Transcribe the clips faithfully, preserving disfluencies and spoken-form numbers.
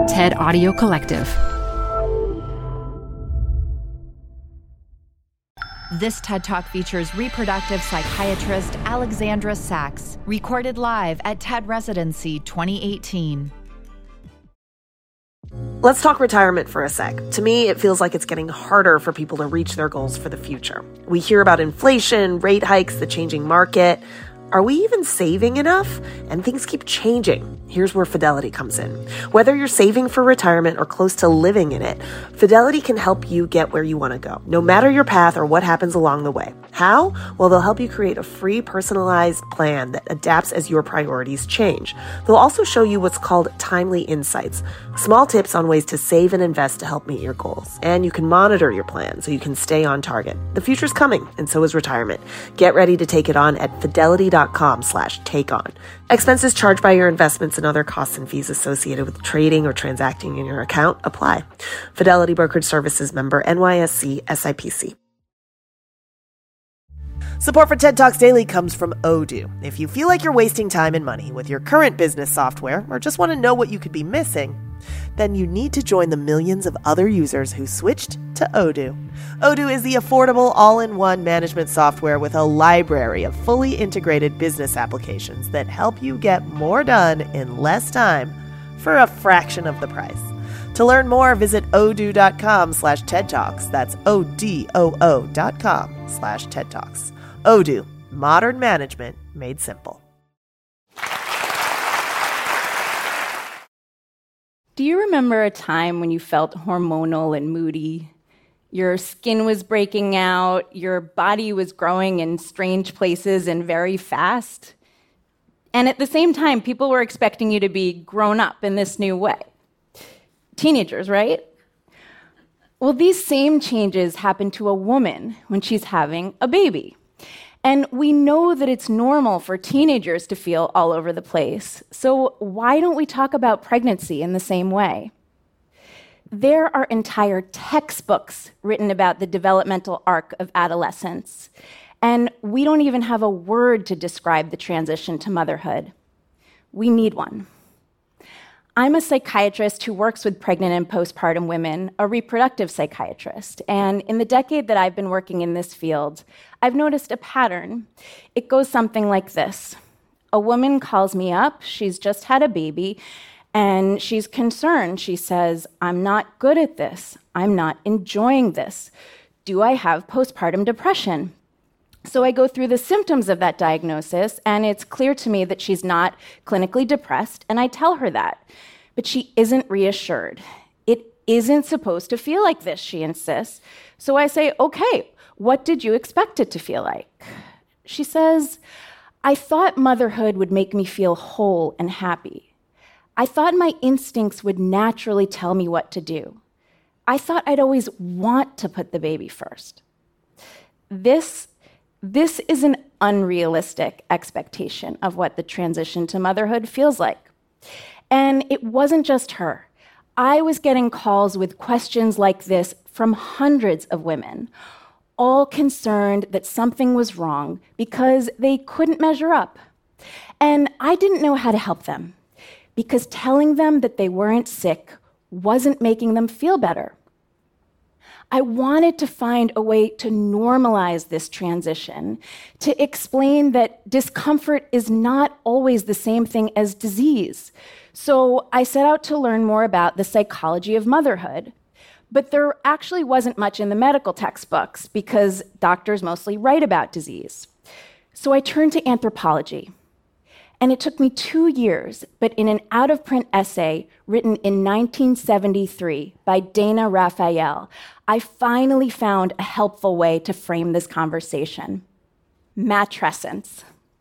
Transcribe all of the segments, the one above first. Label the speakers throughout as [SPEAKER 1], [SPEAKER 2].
[SPEAKER 1] TED Audio Collective.
[SPEAKER 2] This TED Talk features reproductive psychiatrist Alexandra Sachs, recorded live at TED Residency twenty eighteen.
[SPEAKER 3] Let's talk retirement for a sec. To me, it feels like it's getting harder for people to reach their goals for the future. We hear about inflation, rate hikes, the changing market. Are we even saving enough? And things keep changing. Here's where Fidelity comes in. Whether you're saving for retirement or close to living in it, Fidelity can help you get where you want to go, no matter your path or what happens along the way. How? Well, they'll help you create a free, personalized plan that adapts as your priorities change. They'll also show you what's called timely insights, small tips on ways to save and invest to help meet your goals. And you can monitor your plan so you can stay on target. The future's coming, and so is retirement. Get ready to take it on at fidelity.com slash take on. Expenses charged by your investments and other costs and fees associated with trading or transacting in your account apply. Fidelity Brokerage Services member N Y S E S I P C. Support for TED Talks Daily comes from Odoo. If you feel like you're wasting time and money with your current business software or just want to know what you could be missing, then you need to join the millions of other users who switched to Odoo. Odoo is the affordable all-in-one management software with a library of fully integrated business applications that help you get more done in less time for a fraction of the price. To learn more, visit odoo.com slash TED Talks. That's O-D-O-O dot com slash TED Talks. Odoo, modern management made simple.
[SPEAKER 4] Do you remember a time when you felt hormonal and moody? Your skin was breaking out, your body was growing in strange places and very fast. And at the same time, people were expecting you to be grown up in this new way. Teenagers, right? Well, these same changes happen to a woman when she's having a baby. And we know that it's normal for teenagers to feel all over the place. So why don't we talk about pregnancy in the same way? There are entire textbooks written about the developmental arc of adolescence. And we don't even have a word to describe the transition to motherhood. We need one. I'm a psychiatrist who works with pregnant and postpartum women, a reproductive psychiatrist. And in the decade that I've been working in this field, I've noticed a pattern. It goes something like this. A woman calls me up, she's just had a baby, and she's concerned. She says, I'm not good at this. I'm not enjoying this. Do I have postpartum depression? So I go through the symptoms of that diagnosis, and it's clear to me that she's not clinically depressed, and I tell her that. But she isn't reassured. It isn't supposed to feel like this, she insists. So I say, okay, what did you expect it to feel like? She says, I thought motherhood would make me feel whole and happy. I thought my instincts would naturally tell me what to do. I thought I'd always want to put the baby first. This This is an unrealistic expectation of what the transition to motherhood feels like. And it wasn't just her. I was getting calls with questions like this from hundreds of women, all concerned that something was wrong because they couldn't measure up. And I didn't know how to help them because telling them that they weren't sick wasn't making them feel better. I wanted to find a way to normalize this transition, to explain that discomfort is not always the same thing as disease. So I set out to learn more about the psychology of motherhood. But there actually wasn't much in the medical textbooks because doctors mostly write about disease. So I turned to anthropology. And it took me two years, but in an out-of-print essay written in nineteen seventy-three by Dana Raphael, I finally found a helpful way to frame this conversation. Matrescence.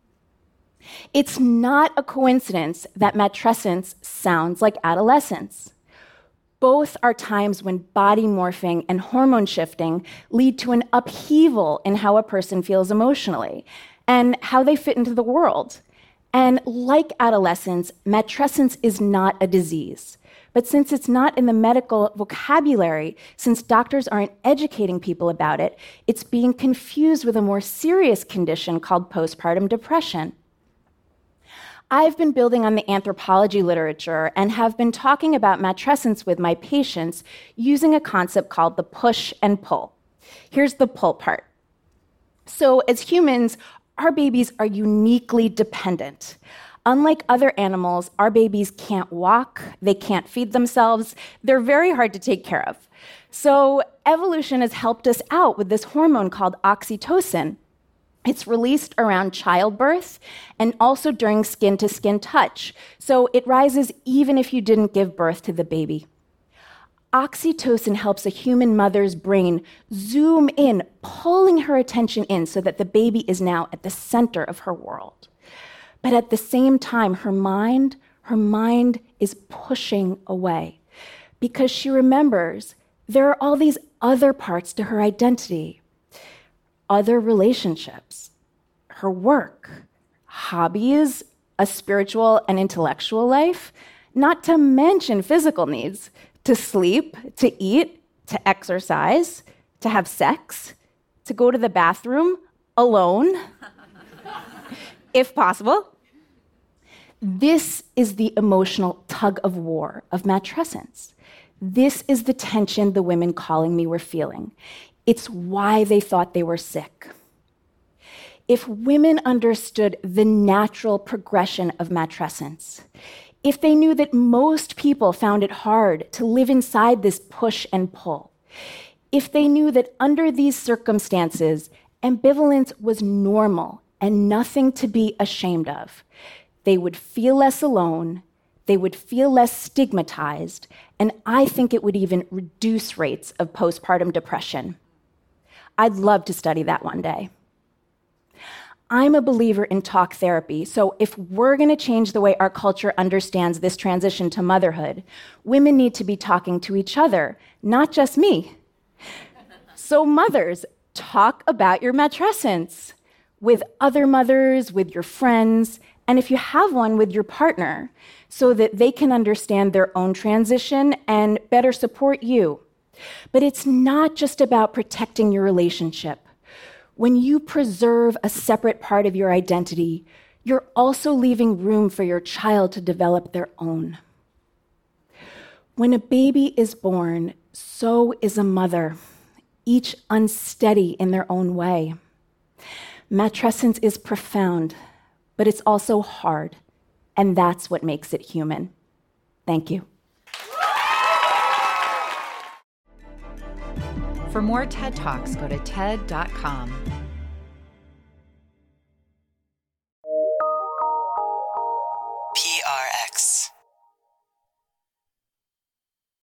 [SPEAKER 4] It's not a coincidence that matrescence sounds like adolescence. Both are times when body morphing and hormone shifting lead to an upheaval in how a person feels emotionally and how they fit into the world. And like adolescence, matrescence is not a disease. But since it's not in the medical vocabulary, since doctors aren't educating people about it, it's being confused with a more serious condition called postpartum depression. I've been building on the anthropology literature and have been talking about matrescence with my patients using a concept called the push and pull. Here's the pull part. So as humans, our babies are uniquely dependent. Unlike other animals, our babies can't walk, they can't feed themselves, they're very hard to take care of. So evolution has helped us out with this hormone called oxytocin. It's released around childbirth and also during skin-to-skin touch. So it rises even if you didn't give birth to the baby. Oxytocin helps a human mother's brain zoom in, pulling her attention in so that the baby is now at the center of her world. But at the same time, her mind, her mind is pushing away because she remembers there are all these other parts to her identity, other relationships, her work, hobbies, a spiritual and intellectual life, not to mention physical needs, to sleep, to eat, to exercise, to have sex, to go to the bathroom alone, if possible. This is the emotional tug of war of matrescence. This is the tension the women calling me were feeling. It's why they thought they were sick. If women understood the natural progression of matrescence, if they knew that most people found it hard to live inside this push and pull, if they knew that under these circumstances, ambivalence was normal and nothing to be ashamed of, they would feel less alone, they would feel less stigmatized, and I think it would even reduce rates of postpartum depression. I'd love to study that one day. I'm a believer in talk therapy, so if we're going to change the way our culture understands this transition to motherhood, women need to be talking to each other, not just me. So mothers, talk about your matrescence with other mothers, with your friends, and if you have one, with your partner, so that they can understand their own transition and better support you. But it's not just about protecting your relationship. When you preserve a separate part of your identity, you're also leaving room for your child to develop their own. When a baby is born, so is a mother, each unsteady in their own way. Matrescence is profound, but it's also hard, and that's what makes it human. Thank you.
[SPEAKER 2] For more TED Talks, go to T E D dot com.